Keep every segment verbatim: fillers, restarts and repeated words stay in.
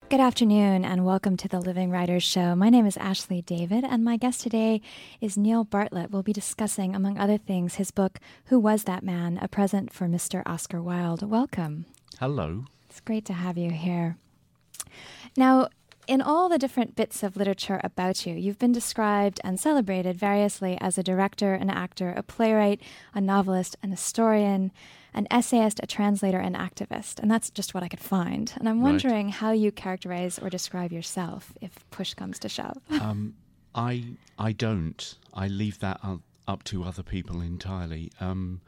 Good afternoon and welcome to the Living Writers Show. My name is Ashley David and my guest today is Neil Bartlett. We'll be discussing, among other things, his book, Who Was That Man? A Present for Mister Oscar Wilde. Welcome. Hello. It's great to have you here. Now, in all the different bits of literature about you, you've been described and celebrated variously as a director, an actor, a playwright, a novelist, an historian, an essayist, a translator, an activist. And that's just what I could find. And I'm wondering right. how you characterize or describe yourself if push comes to shove. um, I I don't. I leave that up to other people entirely. Um,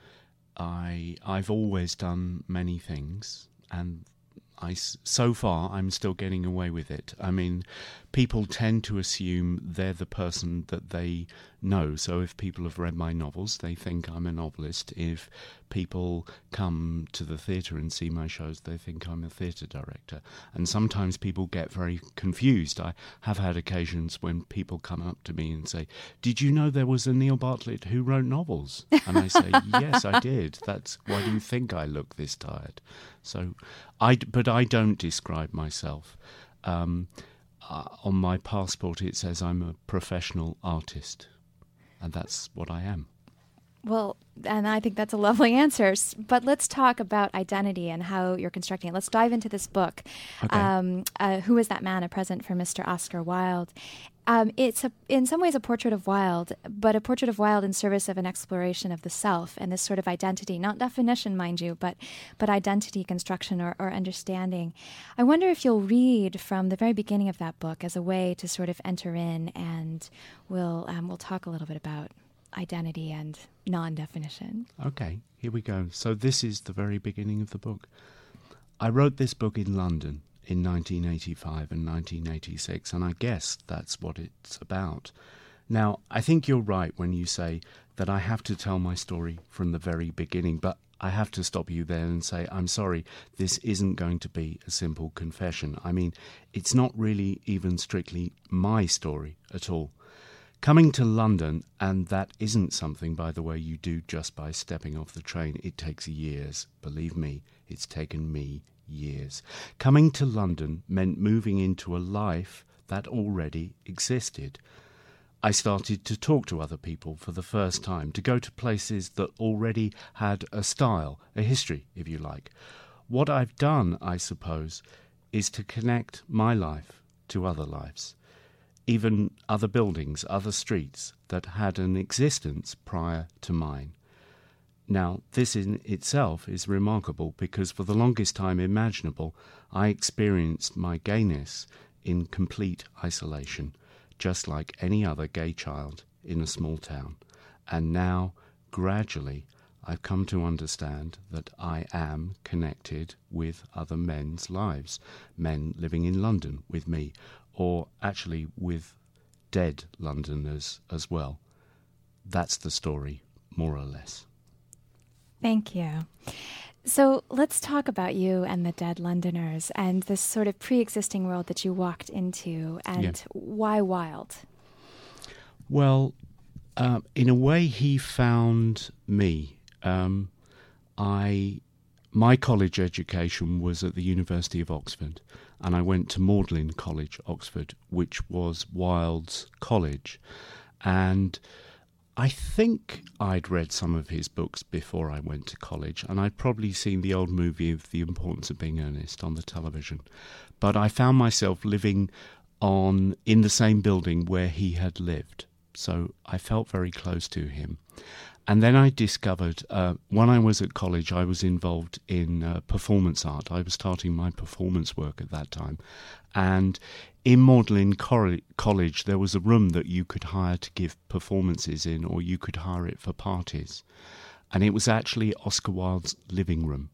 I, I've always done many things, and I, so far, I'm still getting away with it. I mean, people tend to assume they're the person that they know. So if people have read my novels, they think I'm a novelist. If people come to the theatre and see my shows, they think I'm a theatre director. And sometimes people get very confused. I have had occasions when people come up to me and say, "Did you know there was a Neil Bartlett who wrote novels?" And I say, "Yes, I did. That's why do you think I look this tired?" So, I, but I don't describe myself. Um, uh, on my passport it says I'm a professional artist, and that's what I am. Well, and I think that's a lovely answer. But let's talk about identity and how you're constructing it. Let's dive into this book. Okay. Um, uh, Who Was That Man? A Present for Mister Oscar Wilde. Um, it's a, in some ways a portrait of Wilde, but a portrait of Wilde in service of an exploration of the self and this sort of identity, not definition, mind you, but but identity construction or, or understanding. I wonder if you'll read from the very beginning of that book as a way to sort of enter in, and we'll um, we'll talk a little bit about identity and non-definition. Okay, here we go. So this is the very beginning of the book. I wrote this book in London in nineteen eighty-five and nineteen eighty-six, and I guess that's what it's about. Now, I think you're right when you say that I have to tell my story from the very beginning, but I have to stop you there and say, I'm sorry, this isn't going to be a simple confession. I mean, it's not really even strictly my story at all. Coming to London, and that isn't something, by the way, you do just by stepping off the train. It takes years. Believe me, it's taken me years. Coming to London meant moving into a life that already existed. I started to talk to other people for the first time, to go to places that already had a style, a history, if you like. What I've done, I suppose, is to connect my life to other lives. Even other buildings, other streets that had an existence prior to mine. Now, this in itself is remarkable because for the longest time imaginable, I experienced my gayness in complete isolation, just like any other gay child in a small town. And now, gradually, I've come to understand that I am connected with other men's lives, men living in London with me, or actually with dead Londoners as well. That's the story, more or less. Thank you. So let's talk about you and the dead Londoners and this sort of pre-existing world that you walked into, and yeah. why Wilde? Well, uh, in a way, he found me. Um, I, my college education was at the University of Oxford, and I went to Magdalen College, Oxford, which was Wilde's college. And I think I'd read some of his books before I went to college, and I'd probably seen the old movie of The Importance of Being Earnest on the television. But I found myself living on in the same building where he had lived, so I felt very close to him. And then I discovered, uh, when I was at college, I was involved in uh, performance art. I was starting my performance work at that time. And in Magdalen College, there was a room that you could hire to give performances in, or you could hire it for parties. And it was actually Oscar Wilde's living room.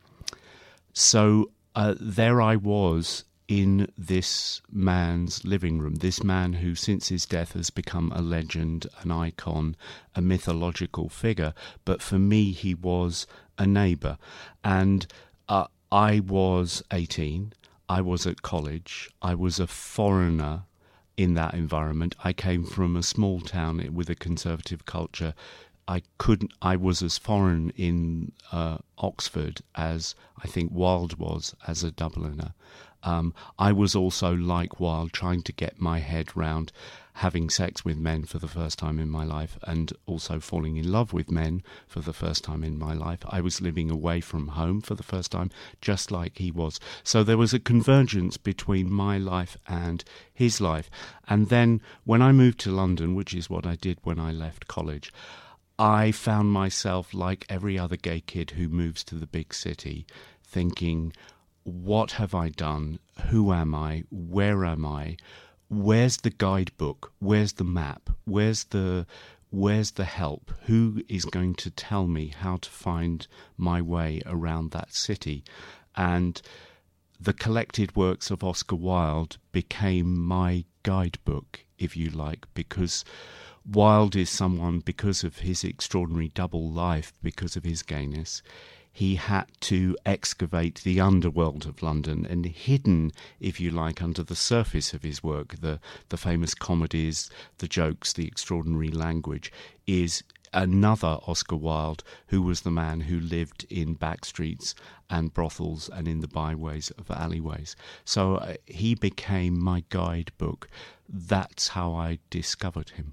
So uh, there I was in this man's living room, this man who since his death has become a legend, an icon, a mythological figure. But for me, he was a neighbour. And uh, I was eighteen, I was at college, I was a foreigner in that environment. I came from a small town with a conservative culture. I couldn't. I was as foreign in uh, Oxford as I think Wilde was as a Dubliner. Um, I was also, like Wilde, trying to get my head round having sex with men for the first time in my life and also falling in love with men for the first time in my life. I was living away from home for the first time, just like he was. So there was a convergence between my life and his life. And then when I moved to London, which is what I did when I left college, I found myself, like every other gay kid who moves to the big city, thinking, what have I done? Who am I? Where am I? Where's the guidebook? Where's the map? Where's the where's the help? Who is going to tell me how to find my way around that city? And the collected works of Oscar Wilde became my guidebook, if you like, because Wilde is someone, because of his extraordinary double life, because of his gayness, he had to excavate the underworld of London, and hidden, if you like, under the surface of his work, the, the famous comedies, the jokes, the extraordinary language, is another Oscar Wilde, who was the man who lived in back streets and brothels and in the byways of alleyways. So uh, he became my guidebook. That's how I discovered him.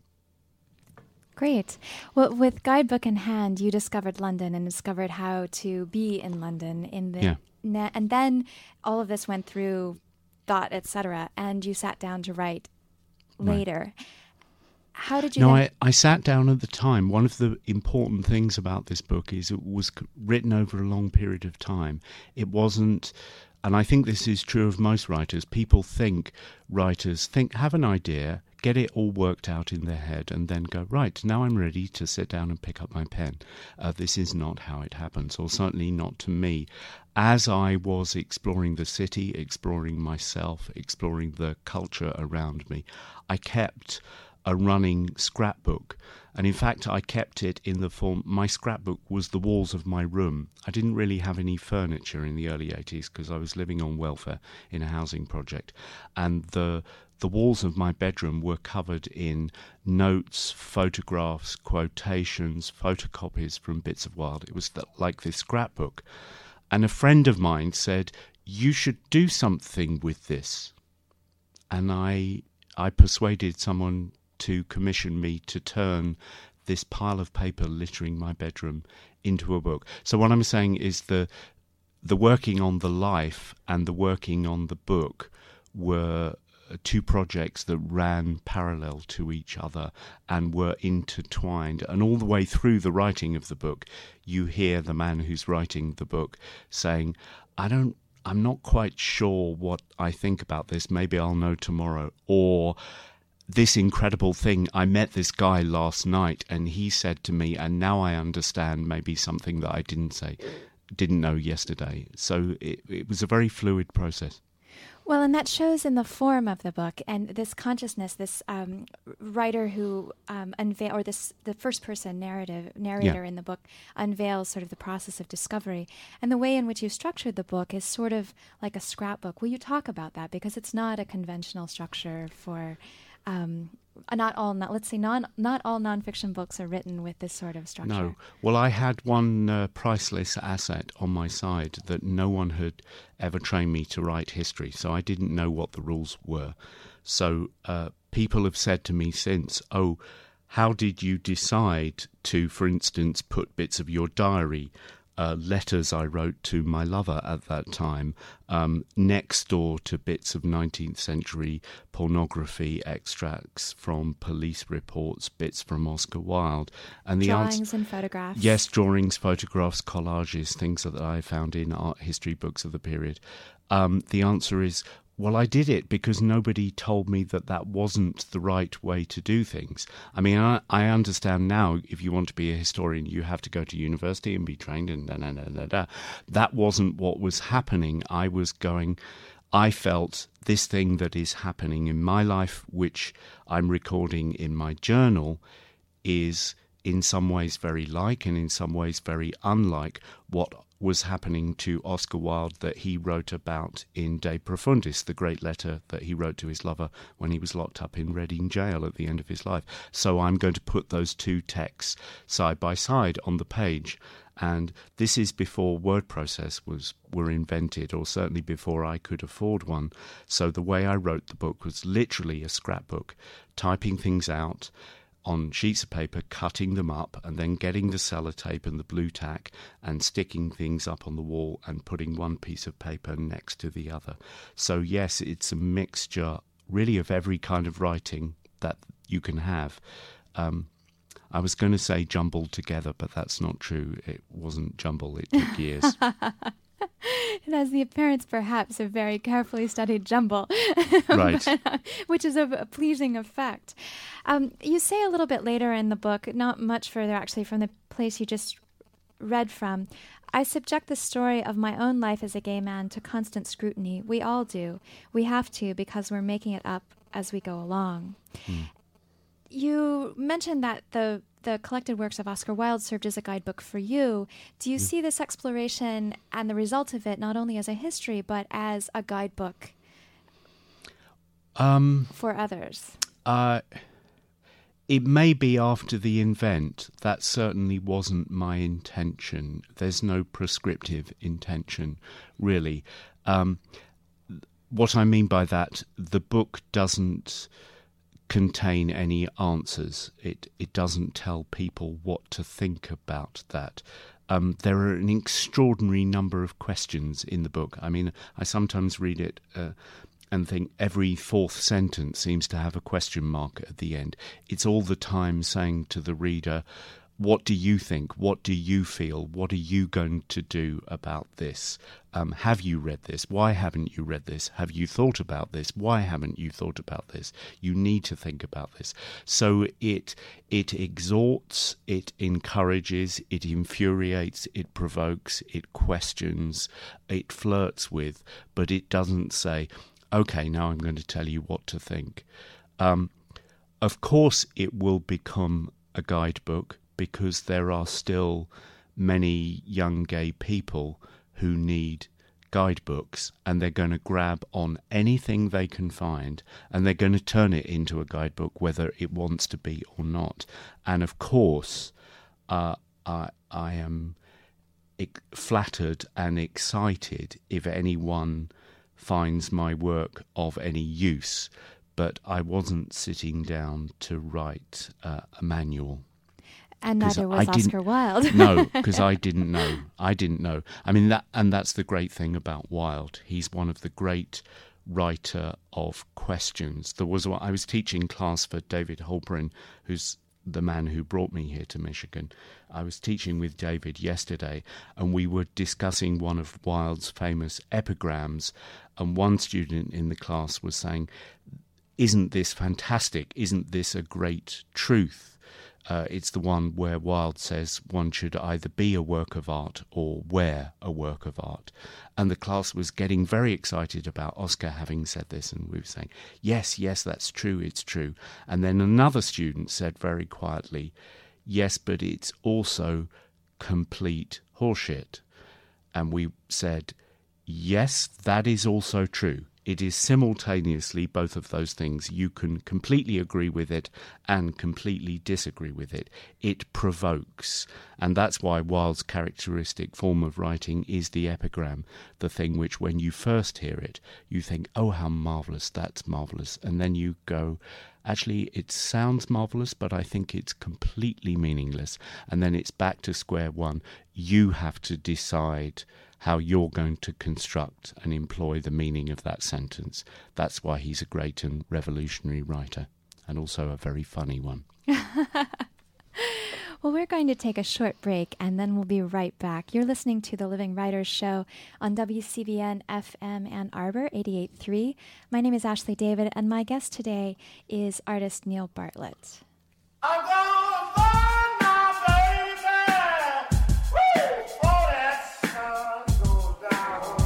Great. Well, with Guidebook in hand, you discovered London and discovered how to be in London. In the yeah. ne- and then all of this went through thought, et cetera, and you sat down to write later. Right. How did you? No, then- I, I sat down at the time. One of the important things about this book is it was written over a long period of time. It wasn't, and I think this is true of most writers. People think writers think have an idea, get it all worked out in their head, and then go, right, now I'm ready to sit down and pick up my pen. Uh, this is not how it happens, or certainly not to me. As I was exploring the city, exploring myself, exploring the culture around me, I kept a running scrapbook. And in fact, I kept it in the form, my scrapbook was the walls of my room. I didn't really have any furniture in the early eighties because I was living on welfare in a housing project. And the the walls of my bedroom were covered in notes, photographs, quotations, photocopies from bits of Wilde. It was the, like this scrapbook. And a friend of mine said, you should do something with this. And I I persuaded someone to commission me to turn this pile of paper littering my bedroom into a book. So what I'm saying is the the working on the life and the working on the book were two projects that ran parallel to each other and were intertwined. And all the way through the writing of the book, you hear the man who's writing the book saying, I don't I'm not quite sure what I think about this. Maybe I'll know tomorrow. Or this incredible thing, I met this guy last night and he said to me, and now I understand maybe something that I didn't say, didn't know yesterday. So it, it was a very fluid process. Well, and that shows in the form of the book and this consciousness, this um, writer who um, unveil, or this the first person narrative narrator yeah. in the book unveils sort of the process of discovery, and the way in which you structured the book is sort of like a scrapbook. Will you talk about that, because it's not a conventional structure for um, not all not, let's say non not all nonfiction books are written with this sort of structure. No. Well, I had one uh, priceless asset on my side that no one had ever trained me to write history, so I didn't know what the rules were. So uh, people have said to me since, oh, how did you decide to, for instance, put bits of your diary, uh, letters I wrote to my lover at that time, um, next door to bits of nineteenth century pornography, extracts from police reports, bits from Oscar Wilde. And the drawings answer, and photographs. Yes, drawings, photographs, collages, things that I found in art history books of the period. Um, the answer is, well, I did it because nobody told me that that wasn't the right way to do things. I mean, I, I understand now, if you want to be a historian, you have to go to university and be trained and da, da, da, da, da. That wasn't what was happening. I was going, I felt this thing that is happening in my life, which I'm recording in my journal, is in some ways very like and in some ways very unlike what was happening to Oscar Wilde that he wrote about in De Profundis, the great letter that he wrote to his lover when he was locked up in Reading jail at the end of his life. So I'm going to put those two texts side by side on the page. And this is before word process was were invented, or certainly before I could afford one. So the way I wrote the book was literally a scrapbook, typing things out on sheets of paper, cutting them up, and then getting the sellotape and the blue tack and sticking things up on the wall and putting one piece of paper next to the other. So yes, it's a mixture really of every kind of writing that you can have. Um, I was going to say jumbled together, but that's not true. It wasn't jumble, it took years. It has the appearance, perhaps, of very carefully studied jumble, Right. but, uh, which is a, a pleasing effect. Um, you say a little bit later in the book, not much further actually from the place you just read from, I subject the story of my own life as a gay man to constant scrutiny. We all do. We have to, because we're making it up as we go along. Hmm. You mentioned that the the collected works of Oscar Wilde served as a guidebook for you. Do you mm. see this exploration and the result of it not only as a history, but as a guidebook um, for others? Uh, it may be after the event. That certainly wasn't my intention. There's no prescriptive intention, really. Um, what I mean by that, the book doesn't contain any answers. It it doesn't tell people what to think about that. Um, there are an extraordinary number of questions in the book. I mean, I sometimes read it uh, and think every fourth sentence seems to have a question mark at the end. It's all the time saying to the reader, what do you think? What do you feel? What are you going to do about this? Um, have you read this? Why haven't you read this? Have you thought about this? Why haven't you thought about this? You need to think about this. So it it exhorts, it encourages, it infuriates, it provokes, it questions, it flirts with, but it doesn't say, okay, now I'm going to tell you what to think. Um, of course, it will become a guidebook, because there are still many young gay people who need guidebooks, and they're going to grab on anything they can find, and they're going to turn it into a guidebook, whether it wants to be or not. And of course, uh, I, I am ex- flattered and excited if anyone finds my work of any use, but I wasn't sitting down to write uh, a manual. And neither was Oscar Wilde. No, because I didn't know. I didn't know. I mean, that, and that's the great thing about Wilde. He's one of the great writer of questions. There was I was teaching class for David Holbrin, who's the man who brought me here to Michigan. I was teaching with David yesterday, and we were discussing one of Wilde's famous epigrams, and one student in the class was saying, "Isn't this fantastic? Isn't this a great truth?" Uh, it's the one where Wilde says one should either be a work of art or wear a work of art. And the class was getting very excited about Oscar having said this, and we were saying, yes, yes, that's true, it's true. And then another student said very quietly, yes, but it's also complete horseshit. And we said, yes, that is also true. It is simultaneously both of those things. You can completely agree with it and completely disagree with it. It provokes. And that's why Wilde's characteristic form of writing is the epigram, the thing which when you first hear it, you think, oh, how marvellous, that's marvellous. And then you go, actually, it sounds marvellous, but I think it's completely meaningless. And then it's back to square one. You have to decide how you're going to construct and employ the meaning of that sentence. That's why he's a great and revolutionary writer, and also a very funny one. Well, we're going to take a short break, and then we'll be right back. You're listening to the Living Writers Show on W C B N F M Ann Arbor, eighty-eight point three. My name is Ashley David, and my guest today is artist Neil Bartlett. I'm gonna find my baby. Woo! Oh, that sun goes down.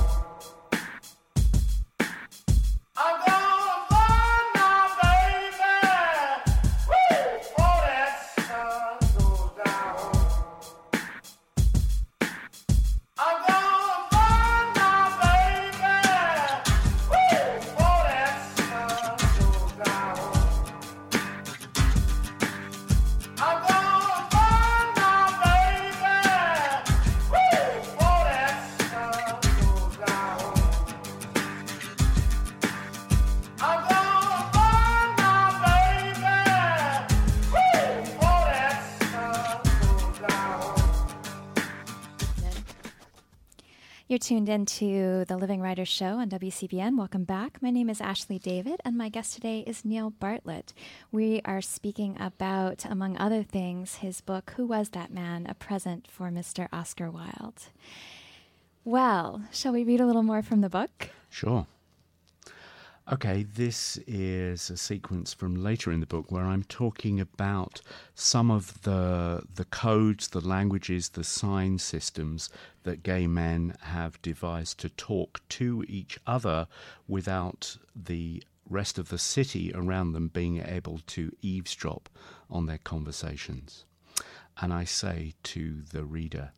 I'm gonna find my baby. Woo! Oh, that sun goes down. I'm gonna find my baby. Woo! Oh, that sun goes down. I'm gonna You're tuned into the Living Writers Show on W C B N. Welcome back. My name is Ashley David, and my guest today is Neil Bartlett. We are speaking about, among other things, his book, Who Was That Man? A Present for Mister Oscar Wilde. Well, shall we read a little more from the book? Sure. Okay, this is a sequence from later in the book where I'm talking about some of the the codes, the languages, the sign systems that gay men have devised to talk to each other without the rest of the city around them being able to eavesdrop on their conversations. And I say to the reader,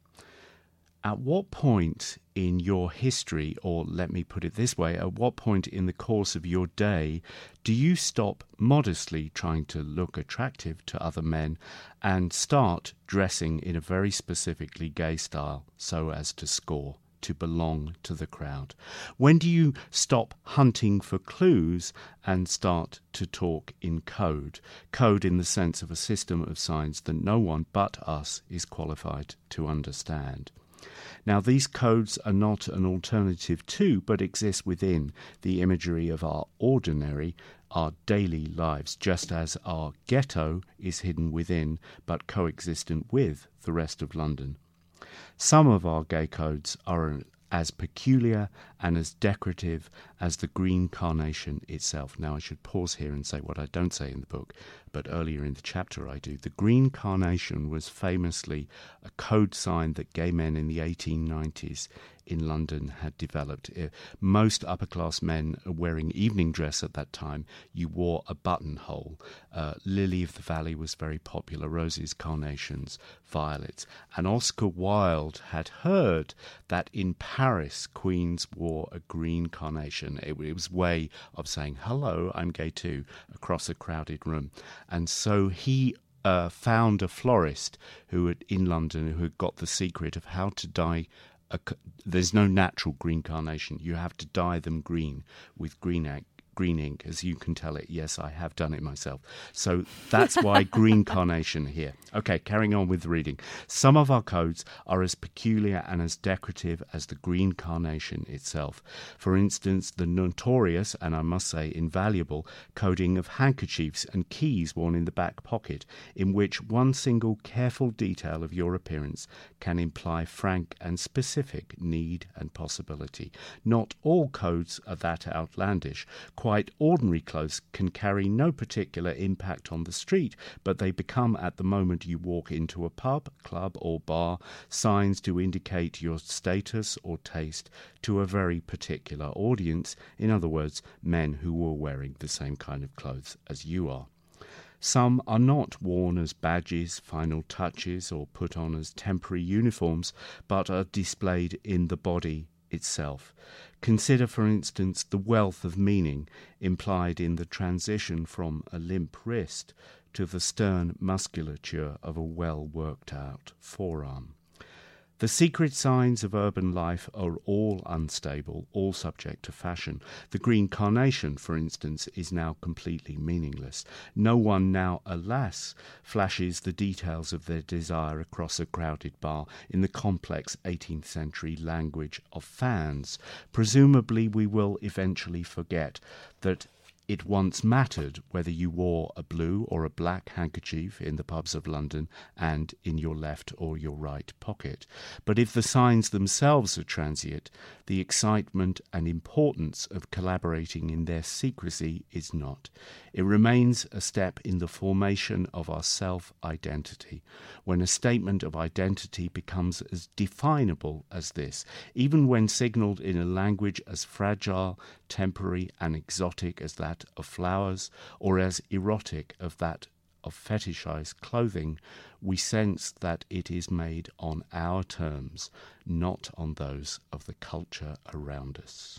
at what point in your history, or let me put it this way, at what point in the course of your day do you stop modestly trying to look attractive to other men and start dressing in a very specifically gay style so as to score, to belong to the crowd? When do you stop hunting for clues and start to talk in code? Code in the sense of a system of signs that no one but us is qualified to understand. Now, these codes are not an alternative to, but exist within the imagery of our ordinary, our daily lives, just as our ghetto is hidden within, but coexistent with, the rest of London. Some of our gay codes are as peculiar and as decorative as the green carnation itself. Now, I should pause here and say what I don't say in the book, but earlier in the chapter I do. The green carnation was famously a code sign that gay men in the eighteen nineties in London had developed. Most upper-class men wearing evening dress at that time, you wore a buttonhole. Uh, Lily of the Valley was very popular, roses, carnations, violets. And Oscar Wilde had heard that in Paris, queens wore a green carnation. It, it was a way of saying, hello, I'm gay too, across a crowded room. And so he uh, found a florist who had, in London who had got the secret of how to dye. A, there's no natural green carnation. You have to dye them green with green ink, green ink. As you can tell it, yes, I have done it myself. So that's why green carnation here. Okay, carrying on with the reading. Some of our codes are as peculiar and as decorative as the green carnation itself. For instance, the notorious, and I must say invaluable, coding of handkerchiefs and keys worn in the back pocket, in which one single careful detail of your appearance can imply frank and specific need and possibility. Not all codes are that outlandish. Quite ordinary clothes can carry no particular impact on the street, but they become, at the moment you walk into a pub, club or bar, signs to indicate your status or taste to a very particular audience, in other words, men who were wearing the same kind of clothes as you are. Some are not worn as badges, final touches, or put on as temporary uniforms, but are displayed in the body itself. Consider, for instance, the wealth of meaning implied in the transition from a limp wrist to the stern musculature of a well-worked-out forearm. The secret signs of urban life are all unstable, all subject to fashion. The green carnation, for instance, is now completely meaningless. No one now, alas, flashes the details of their desire across a crowded bar in the complex eighteenth century language of fans. Presumably we will eventually forget that it once mattered whether you wore a blue or a black handkerchief in the pubs of London and in your left or your right pocket. But if the signs themselves are transient, the excitement and importance of collaborating in their secrecy is not. It remains a step in the formation of our self-identity. When a statement of identity becomes as definable as this, even when signalled in a language as fragile, temporary and exotic as that of flowers, or as erotic as that of fetishized clothing, we sense that it is made on our terms, not on those of the culture around us.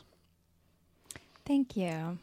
Thank you.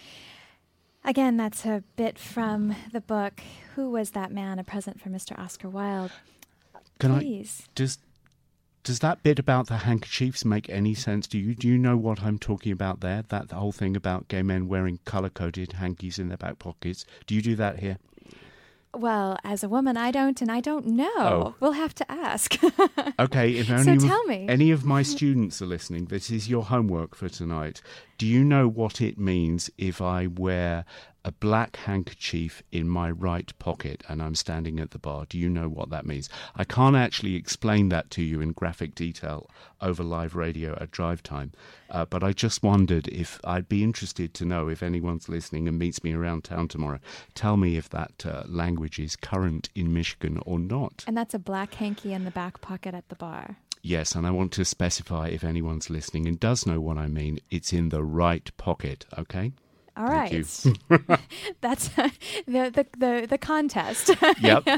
Again, that's a bit from the book, Who Was That Man? A Present for Mister Oscar Wilde. Can Please. I just... Does that bit about the handkerchiefs make any sense to you? Do you know what I'm talking about there? That the whole thing about gay men wearing colour-coded hankies in their back pockets. Do you do that here? Well, as a woman, I don't, and I don't know. Oh. We'll have to ask. Okay, if So any, tell of, me. any of my students are listening, this is your homework for tonight. Do you know what it means if I wear a black handkerchief in my right pocket and I'm standing at the bar? Do you know what that means? I can't actually explain that to you in graphic detail over live radio at drive time, uh, but I just wondered if I'd be interested to know if anyone's listening and meets me around town tomorrow. Tell me if that uh, language is current in Michigan or not. And that's a black hanky in the back pocket at the bar. Yes, and I want to specify if anyone's listening and does know what I mean, it's in the right pocket, okay? All Thank right. you. That's the, the, the, the contest. Yep.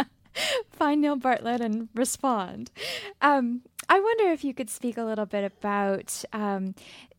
Find Neil Bartlett and respond. Um, I wonder if you could speak a little bit about, um,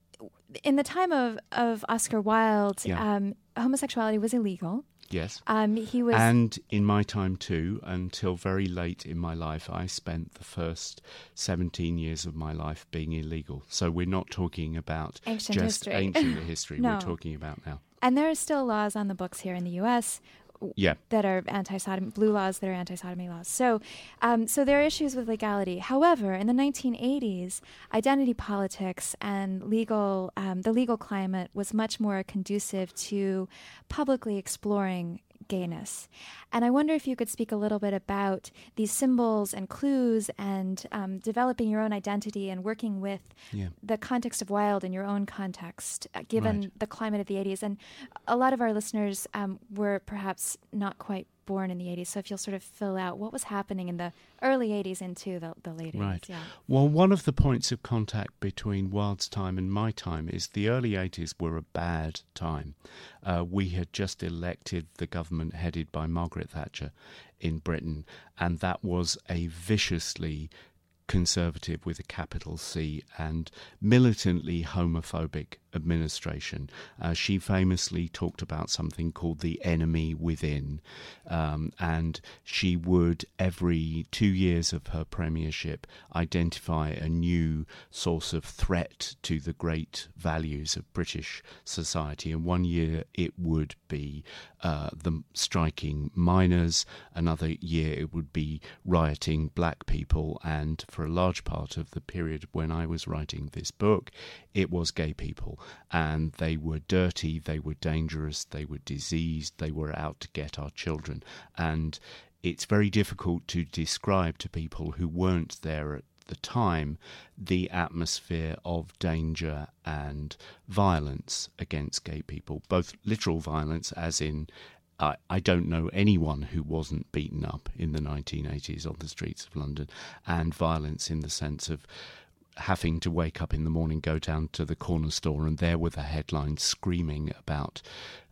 in the time of, of Oscar Wilde, Yeah. um, homosexuality was illegal. Yes. Um, he was... And in my time too, until very late in my life, I spent the first seventeen years of my life being illegal. So we're not talking about Ancient just history. ancient history. No. We're talking about now. And there are still laws on the books here in the U S Yeah. that are anti-sodomy, blue laws that are anti-sodomy laws. So, um, so there are issues with legality. However, in the nineteen eighties, identity politics and legal, um, the legal climate was much more conducive to publicly exploring gayness. And I wonder if you could speak a little bit about these symbols and clues and um, developing your own identity and working with Yeah. the context of Wilde in your own context, uh, given Right. the climate of the eighties. And a lot of our listeners um, were perhaps not quite born in the eighties. So if you'll sort of fill out what was happening in the early eighties into the, the late Right. eighties. Yeah. Well, one of the points of contact between Wilde's time and my time is the early eighties were a bad time. Uh, we had just elected the government headed by Margaret Thatcher in Britain, and that was a viciously conservative with a capital C and militantly homophobic administration. Uh, she famously talked about something called the enemy within, um, and she would, every two years of her premiership, identify a new source of threat to the great values of British society. And one year it would be uh, the striking miners, another year it would be rioting black people, and for a large part of the period when I was writing this book, it was gay people. And they were dirty, they were dangerous, they were diseased, they were out to get our children. And it's very difficult to describe to people who weren't there at the time the atmosphere of danger and violence against gay people, both literal violence, as in I, I don't know anyone who wasn't beaten up in the nineteen eighties on the streets of London, and violence in the sense of having to wake up in the morning, go down to the corner store, and there were the headlines screaming about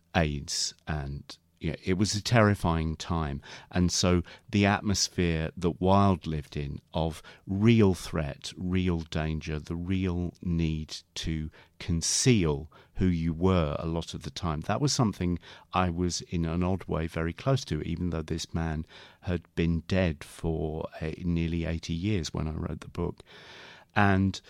AIDS. And yeah, it was a terrifying time. And so the atmosphere that Wilde lived in of real threat, real danger, the real need to conceal who you were a lot of the time, that was something I was in an odd way very close to, even though this man had been dead for uh, nearly eighty years when I wrote the book. And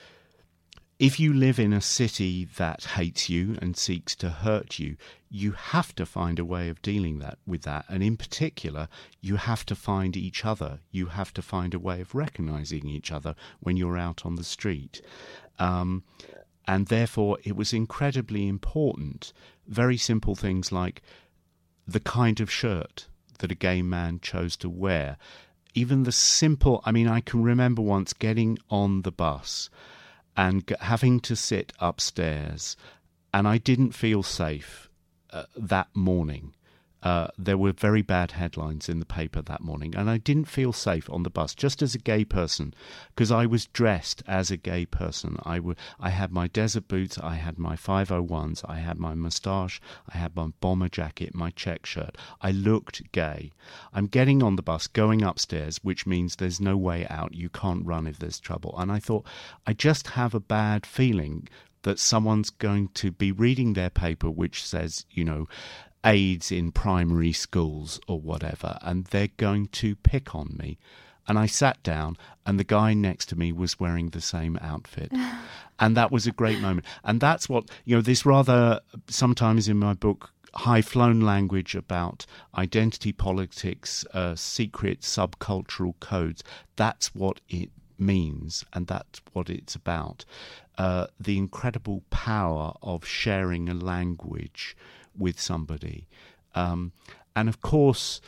if you live in a city that hates you and seeks to hurt you, you have to find a way of dealing that with that. And in particular, you have to find each other. You have to find a way of recognizing each other when you're out on the street. Um, and therefore, it was incredibly important. Very simple things like the kind of shirt that a gay man chose to wear. Even the simple, I mean, I can remember once getting on the bus and g- having to sit upstairs, and I didn't feel safe uh, that morning. Uh, there were very bad headlines in the paper that morning, and I didn't feel safe on the bus, just as a gay person, because I was dressed as a gay person. I, w- I had my desert boots, I had my five oh ones, I had my moustache, I had my bomber jacket, my check shirt. I looked gay. I'm getting on the bus, going upstairs, which means there's no way out. You can't run if there's trouble. And I thought, I just have a bad feeling that someone's going to be reading their paper which says, you know, AIDS in primary schools or whatever, and they're going to pick on me. And I sat down, and the guy next to me was wearing the same outfit. And that was a great moment. And that's what, you know, this rather, sometimes in my book, high-flown language about identity politics, uh, secret subcultural codes. That's what it means, and that's what it's about. Uh, the incredible power of sharing a language with somebody. Um, and of course,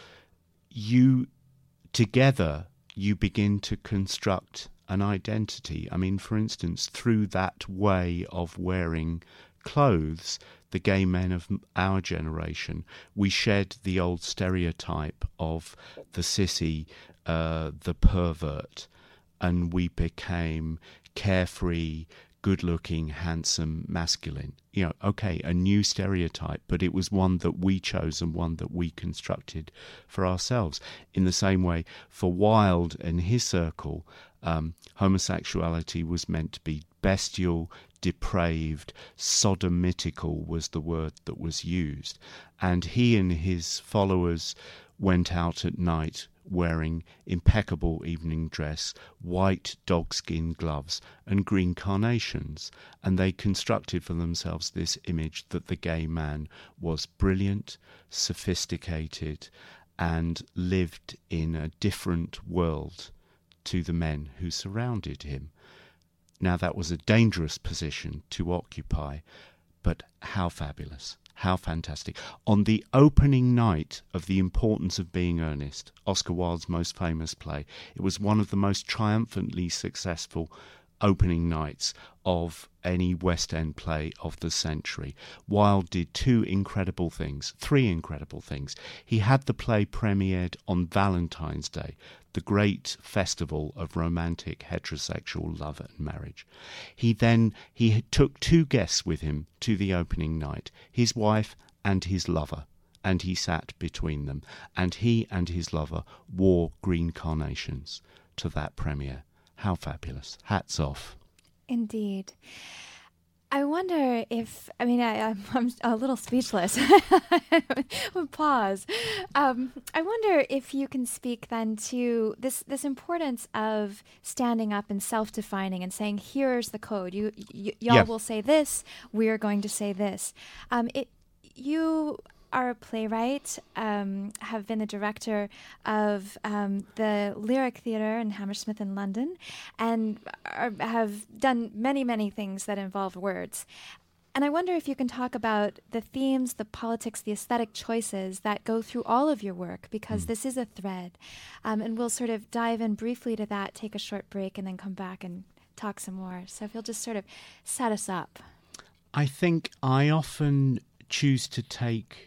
you together, you begin to construct an identity. I mean, for instance, through that way of wearing clothes, the gay men of our generation, we shed the old stereotype of the sissy, uh, the pervert, and we became carefree, good-looking, handsome, masculine. You know, okay, a new stereotype, but it was one that we chose and one that we constructed for ourselves. In the same way, for Wilde and his circle, um, homosexuality was meant to be bestial, depraved, sodomitical was the word that was used. And he and his followers went out at night wearing impeccable evening dress, white dogskin gloves, and green carnations, and they constructed for themselves this image that the gay man was brilliant, sophisticated, and lived in a different world to the men who surrounded him. Now, that was a dangerous position to occupy, but how fabulous. How fantastic. On the opening night of The Importance of Being Earnest, Oscar Wilde's most famous play, it was one of the most triumphantly successful opening nights of any West End play of the century. Wilde did two incredible things, three incredible things. He had the play premiered on Valentine's Day, the great festival of romantic heterosexual love and marriage. He then he took two guests with him to the opening night, his wife and his lover, and he sat between them, and he and his lover wore green carnations to that premiere. How fabulous. Hats off. Indeed. I wonder if, I mean, I, I'm, I'm a little speechless. Pause. Um, I wonder if you can speak then to this this importance of standing up and self-defining and saying, here's the code. You, y- y'all Yeah. will say this. We're going to say this. Um, it, you are a playwright, um, have been the director of um, the Lyric Theatre in Hammersmith in London, and are, have done many, many things that involve words. And I wonder if you can talk about the themes, the politics, the aesthetic choices that go through all of your work, because mm. this is a thread. Um, and we'll sort of dive in briefly to that, take a short break, and then come back and talk some more. So if you'll just sort of set us up. I think I often choose to take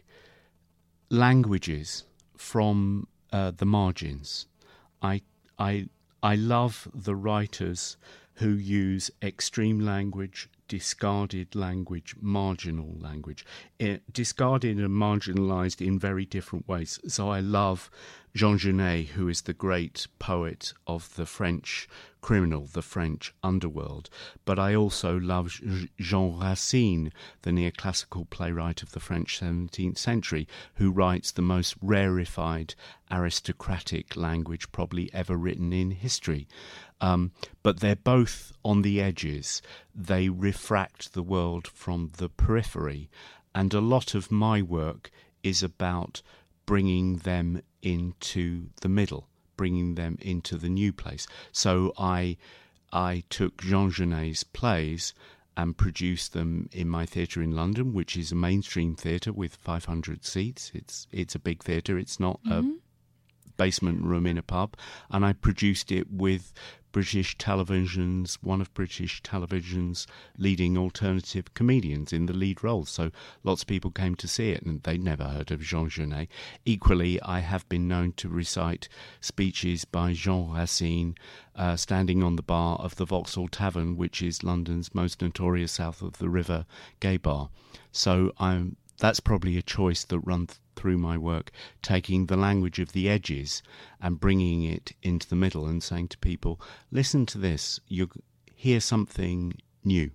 languages from uh, the margins. I I I love the writers who use extreme language, discarded language, marginal language, it, discarded and marginalised in very different ways. So I love Jean Genet, who is the great poet of the French criminal, the French underworld. But I also love Jean Racine, the neoclassical playwright of the French seventeenth century, who writes the most rarefied aristocratic language probably ever written in history. Um, but they're both on the edges. They refract the world from the periphery. And a lot of my work is about bringing them into the middle, bringing them into the new place. So I I took Jean Genet's plays and produced them in my theatre in London, which is a mainstream theatre with five hundred seats. It's it's a big theatre. It's not mm-hmm. a basement room in a pub. And I produced it with British Television's, one of British Television's leading alternative comedians in the lead role. So lots of people came to see it and they'd never heard of Jean Genet. Equally, I have been known to recite speeches by Jean Racine uh, standing on the bar of the Vauxhall Tavern, which is London's most notorious south of the river gay bar. So I'm that's probably a choice that runs through my work, taking the language of the edges and bringing it into the middle and saying to people, listen to this, you hear something new.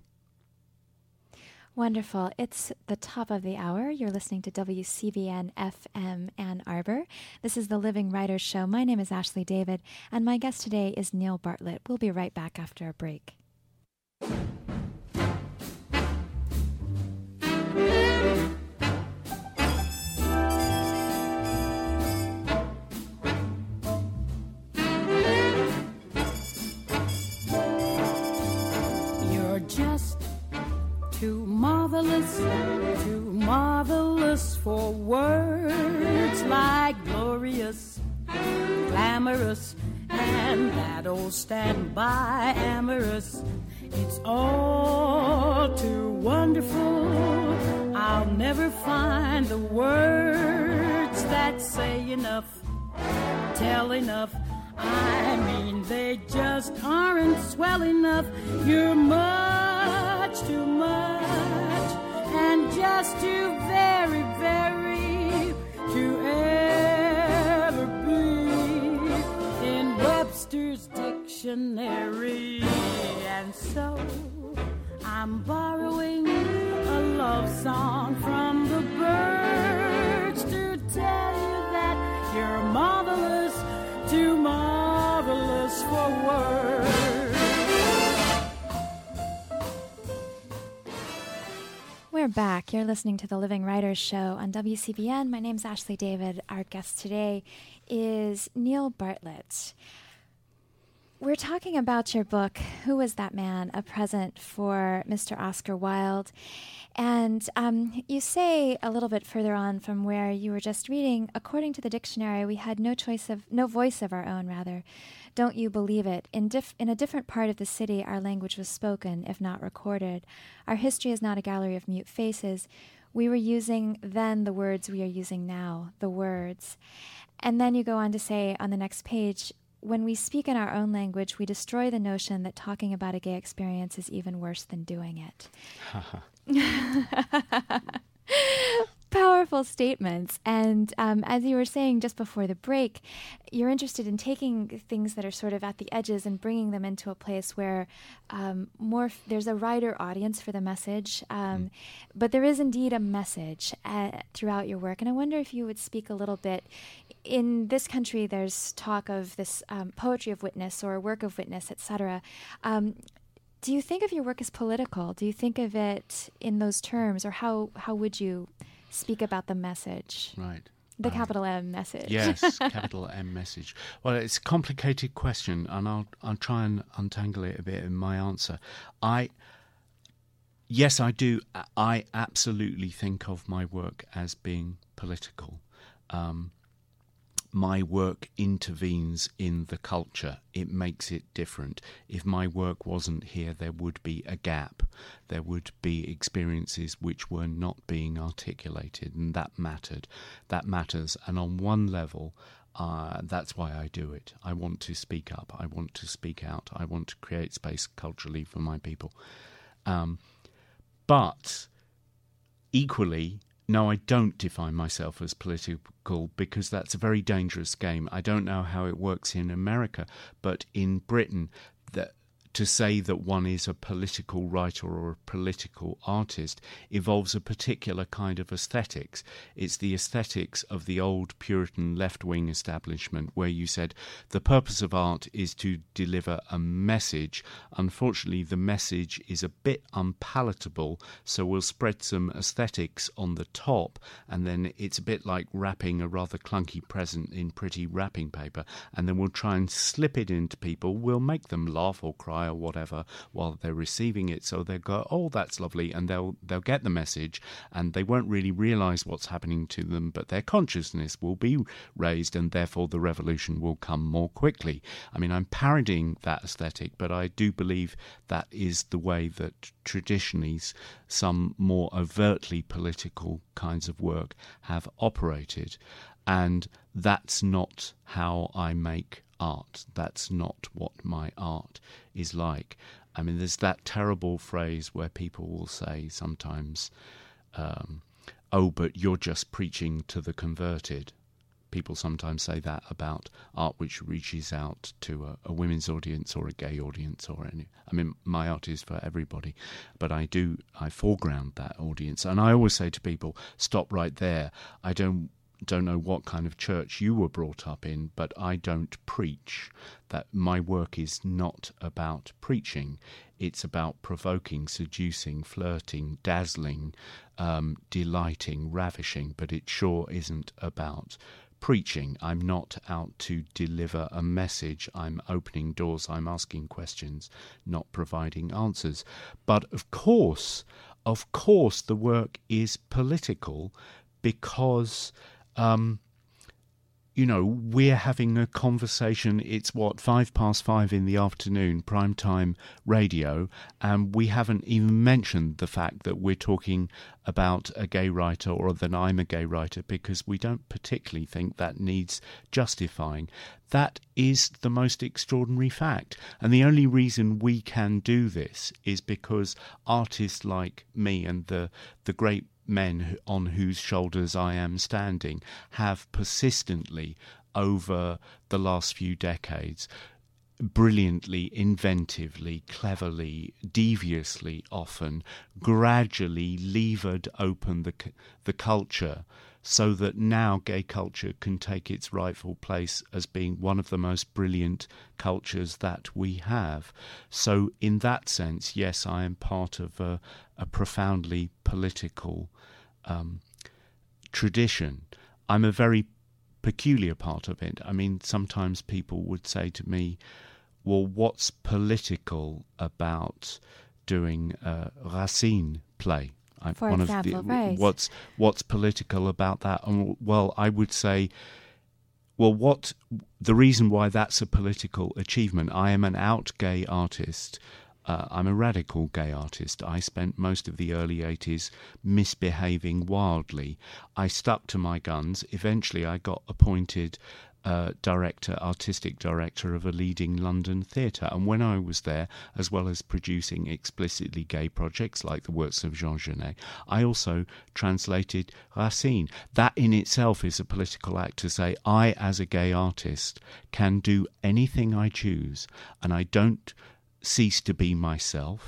Wonderful. It's the top of the hour. You're listening to W C B N F M Ann Arbor. This is the Living Writers Show. My name is Ashley David, and my guest today is Neil Bartlett. We'll be right back after a break. marvelous for words like glorious, glamorous, and that old standby amorous. It's all too wonderful. I'll never find the words that say enough, tell enough. I mean, they just aren't swell enough. You're much too much, and just too very, very to ever be in Webster's dictionary. And so I'm borrowing a love song from the birds to tell you that you're marvelous, too marvelous for words. We're back. You're listening to the Living Writers Show on W C B N. My name's Ashley David. Our guest today is Neil Bartlett. We're talking about your book, Who Was That Man? A Present for Mister Oscar Wilde. And um, you say a little bit further on from where you were just reading, according to the dictionary, we had no choice of, no voice of our own, rather. Don't you believe it? In, dif- in a different part of the city, our language was spoken, if not recorded. Our history is not a gallery of mute faces. We were using then the words we are using now, the words. And then you go on to say on the next page, when we speak in our own language, we destroy the notion that talking about a gay experience is even worse than doing it. Powerful statements. And um, as you were saying just before the break, you're interested in taking things that are sort of at the edges and bringing them into a place where um, more f- there's a wider audience for the message. Um, mm. But there is indeed a message uh, throughout your work. And I wonder if you would speak a little bit. In this country, there's talk of this um, poetry of witness or work of witness, et cetera. Um, do you think of your work as political? Do you think of it in those terms? Or how, how would you speak about the message? Right. The um, capital M message. Yes, capital M message. Well, it's a complicated question, and I'll I'll try and untangle it a bit in my answer. I, yes, I do. I absolutely think of my work as being political. Um, my work intervenes in the culture. It makes it different. If my work wasn't here, there would be a gap. There would be experiences which were not being articulated, and that mattered. That matters. And on one level, uh, that's why I do it. I want to speak up. I want to speak out. I want to create space culturally for my people. Um, but equally, no, I don't define myself as political because that's a very dangerous game. I don't know how it works in America, but in Britain, that to say that one is a political writer or a political artist involves a particular kind of aesthetics. It's the aesthetics of the old Puritan left-wing establishment where you said the purpose of art is to deliver a message. Unfortunately, the message is a bit unpalatable, so we'll spread some aesthetics on the top, and then it's a bit like wrapping a rather clunky present in pretty wrapping paper, and then we'll try and slip it into people. We'll make them laugh or cry or whatever while they're receiving it, so they'll go, oh, that's lovely, and they'll they'll get the message, and they won't really realize what's happening to them, but their consciousness will be raised, and therefore the revolution will come more quickly. I mean, I'm parodying that aesthetic, but I do believe that is the way that traditionally some more overtly political kinds of work have operated, and that's not how I make art. That's not what my art is like. I mean, there's that terrible phrase where people will say sometimes, um, oh, but you're just preaching to the converted. People sometimes say that about art which reaches out to a, a women's audience or a gay audience or any. I mean, my art is for everybody, but I do, I foreground that audience. And I always say to people, stop right there. I don't don't know what kind of church you were brought up in, but I don't preach. That my work is not about preaching. It's about provoking, seducing, flirting, dazzling, um, delighting, ravishing, but it sure isn't about preaching. I'm not out to deliver a message. I'm opening doors. I'm asking questions, not providing answers. But of course, of course, the work is political, because, um, you know, we're having a conversation. It's what, five past five in the afternoon, primetime radio, and we haven't even mentioned the fact that we're talking about a gay writer or that I'm a gay writer, because we don't particularly think that needs justifying. That is the most extraordinary fact. And the only reason we can do this is because artists like me and the the great men on whose shoulders I am standing have persistently over the last few decades brilliantly, inventively, cleverly, deviously often, gradually levered open the the culture so that now gay culture can take its rightful place as being one of the most brilliant cultures that we have. So in that sense, yes, I am part of a, a profoundly political um, tradition. I'm a very peculiar part of it. I mean, sometimes people would say to me, well, what's political about doing a Racine play? I, For one example, of the, right. What's what's political about that? And, well, I would say, well, what the reason why that's a political achievement. I am an out gay artist. Uh, I'm a radical gay artist. I spent most of the early eighties misbehaving wildly. I stuck to my guns. Eventually, I got appointed Uh, director, artistic director of a leading London theatre. And when I was there, as well as producing explicitly gay projects like the works of Jean Genet, I also translated Racine. That in itself is a political act to say, I, as a gay artist, can do anything I choose, and I don't cease to be myself.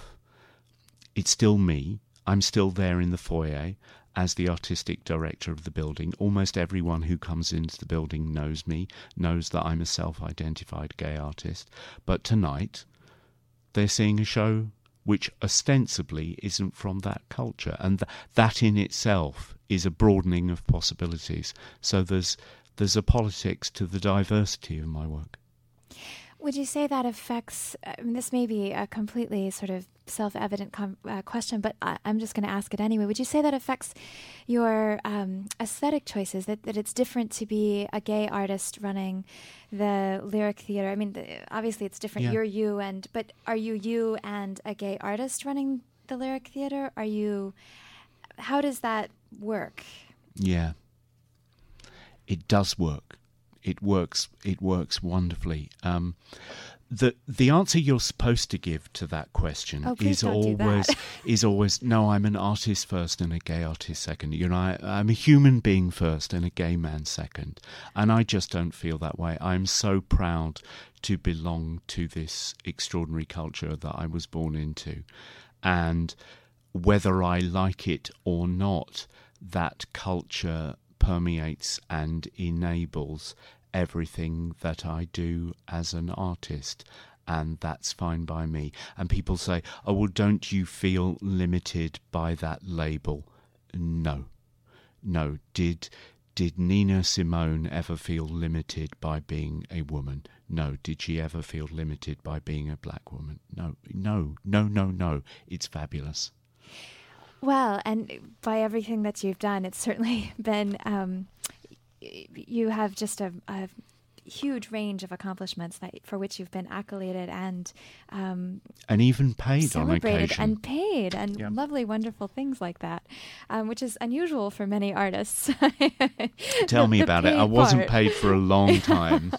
It's still me. I'm still there in the foyer as the artistic director of the building. Almost everyone who comes into the building knows me, knows that I'm a self-identified gay artist. But tonight, they're seeing a show which ostensibly isn't from that culture. And th- that in itself is a broadening of possibilities. So there's there's a politics to the diversity of my work. Would you say that affects, I mean, this may be a completely sort of self-evident com- uh, question, but I, I'm just going to ask it anyway. Would you say that affects your um, aesthetic choices, that, that it's different to be a gay artist running the Lyric Theatre? I mean, the, obviously it's different. Yeah. You're you, and but are you you and a gay artist running the Lyric Theatre? Are you, how does that work? Yeah. It does work. It works. It works wonderfully. Um, the the answer you're supposed to give to that question Oh, please is don't do always that. is always no. I'm an artist first and a gay artist second. You know, I, I'm a human being first and a gay man second. And I just don't feel that way. I'm so proud to belong to this extraordinary culture that I was born into, and whether I like it or not, that culture permeates and enables everything that I do as an artist, and that's fine by me. And people say, oh, well, don't you feel limited by that label? No. No. Did did Nina Simone ever feel limited by being a woman? No. Did she ever feel limited by being a black woman? No. No. No, no, no. It's fabulous. Well, and by everything that you've done, it's certainly been, um, y- you have just a, a huge range of accomplishments that for which you've been accoladed and um, and even paid on celebrated occasion. and paid and Yeah. lovely, wonderful things like that, um, which is unusual for many artists. Tell The- me the about it. I paid wasn't part. paid for a long time.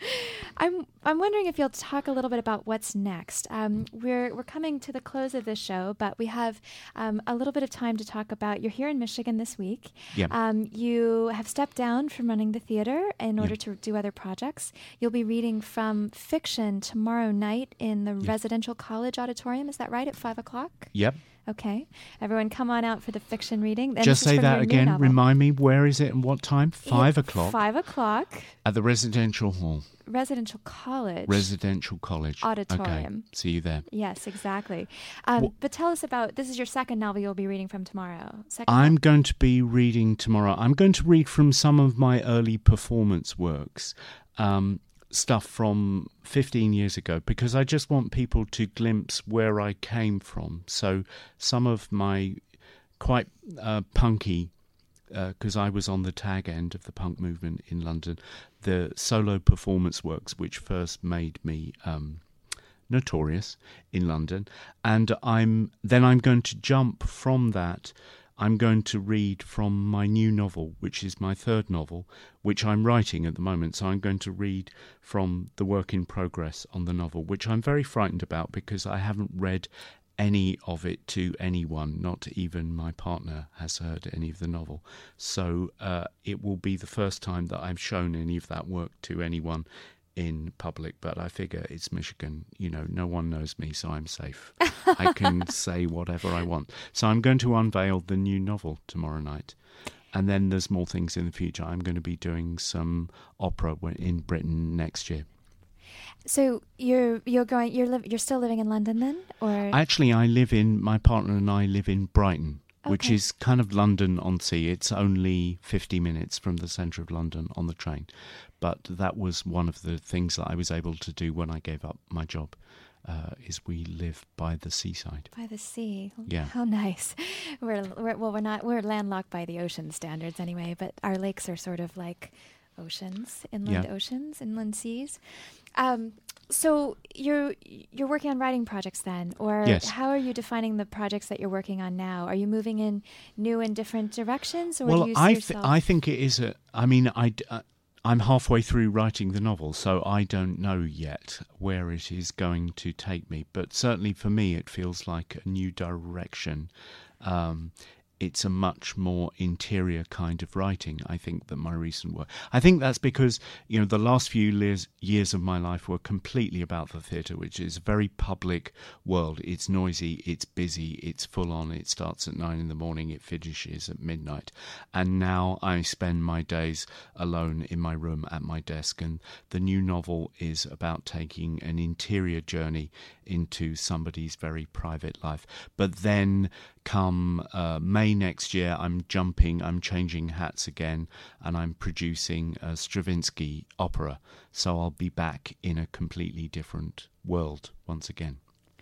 I'm I'm wondering if you'll talk a little bit about what's next. Um, we're we're coming to the close of this show, but we have um, a little bit of time to talk about. You're here in Michigan this week. Yeah. Um, you have stepped down from running the theater in order Yeah. to do other projects. You'll be reading from fiction tomorrow night in the Yeah. Residential College Auditorium. Is that right? At five o'clock. Yep. Okay. Everyone, come on out for the fiction reading. And Just this is say from that your new again. novel. Remind me, where is it and what time? Five Yeah, o'clock Five o'clock. at the Residential Hall. Residential College. Residential College. Auditorium. Okay. See you there. Yes, exactly. Um, Well- but tell us about, this is your second novel you'll be reading from tomorrow. Second I'm going to be reading tomorrow. I'm going to read from some of my early performance works, um, stuff from fifteen years ago, because I just want people to glimpse where I came from. So some of my quite uh, punky because uh, I was on the tag end of the punk movement in London, the solo performance works which first made me um, notorious in London. And I'm then I'm going to jump from that. I'm going to read from my new novel, which is my third novel, which I'm writing at the moment. So I'm going to read from the work in progress on the novel, which I'm very frightened about because I haven't read any of it to anyone. Not even my partner has heard any of the novel. So uh, it will be the first time that I've shown any of that work to anyone in public, but I figure it's Michigan, you know, no one knows me, so I'm safe. I can say whatever I want. So I'm going to unveil the new novel tomorrow night. And then there's more things in the future. I'm going to be doing some opera in Britain next year. So you're you're going you're li- you're still living in London then, or actually I live in my partner and I live in Brighton, okay. which is kind of London on sea. It's only fifty minutes from the centre of London on the train. But that was one of the things that I was able to do when I gave up my job, uh, is we live by the seaside. By the sea. Yeah. How nice. We're, we're well, we're not we're landlocked by the ocean standards anyway, but our lakes are sort of like oceans, inland yeah. oceans, inland seas. Um, so you're you're working on writing projects then, or yes. how are you defining the projects that you're working on now? Are you moving in new and different directions, or well, do you see I th- yourself? I think it is a. I mean, I. Uh, I'm halfway through writing the novel, so I don't know yet where it is going to take me. But certainly for me, it feels like a new direction. Um, it's a much more interior kind of writing, I think, than my recent work. I think that's because, you know, the last few years, years of my life were completely about the theatre, which is a very public world. It's noisy, it's busy, it's full on. It starts at nine in the morning, it finishes at midnight. And now I spend my days alone in my room at my desk. And the new novel is about taking an interior journey into somebody's very private life. But then come uh, May next year, I'm jumping, I'm changing hats again, and I'm producing a Stravinsky opera. So I'll be back in a completely different world once again.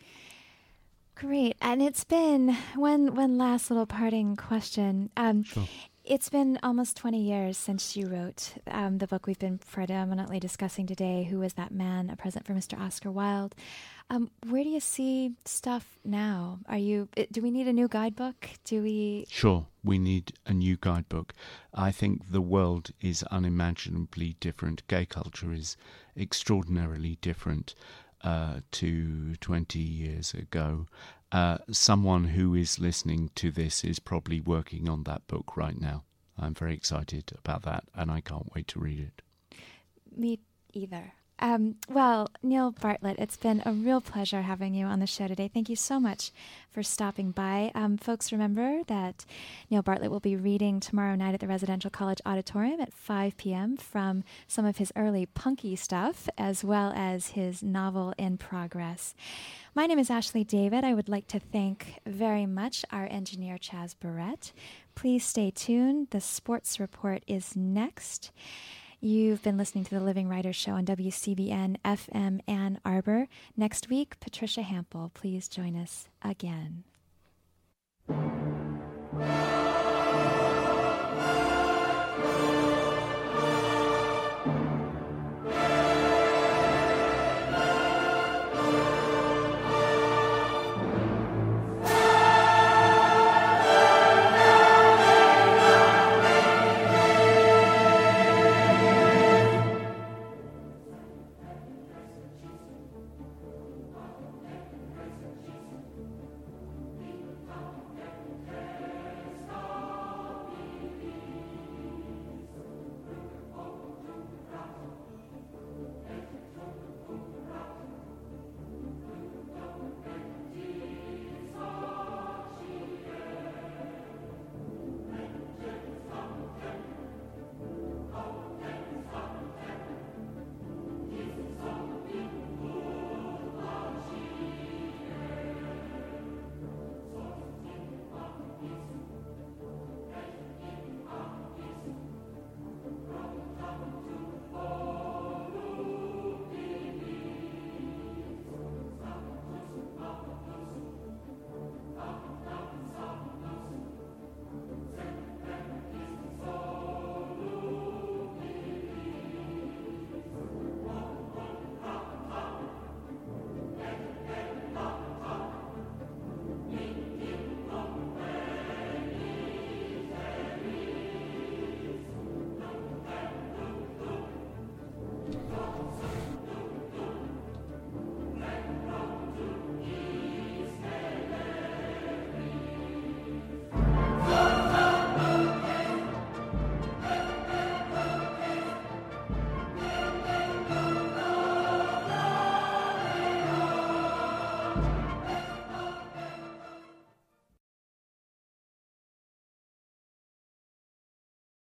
Great. And it's been one one last little parting question. Um, sure. It's been almost twenty years since you wrote um, the book we've been predominantly discussing today, Who Was That Man? A Present for Mister Oscar Wilde. Um, where do you see stuff now? Are you? Do we need a new guidebook? Do we? Sure, we need a new guidebook. I think the world is unimaginably different. Gay culture is extraordinarily different uh, to twenty years ago. Uh, someone who is listening to this is probably working on that book right now. I'm very excited about that, and I can't wait to read it. Me either. Um, well, Neil Bartlett, it's been a real pleasure having you on the show today. Thank you so much for stopping by. Um, folks, remember that Neil Bartlett will be reading tomorrow night at the Residential College Auditorium at five p.m. from some of his early punky stuff, as well as his novel in progress. My name is Ashley David. I would like to thank very much our engineer, Chaz Barrett. Please stay tuned. The Sports Report is next. You've been listening to the Living Writers Show on W C B N F M Ann Arbor. Next week, Patricia Hampel. Please join us again.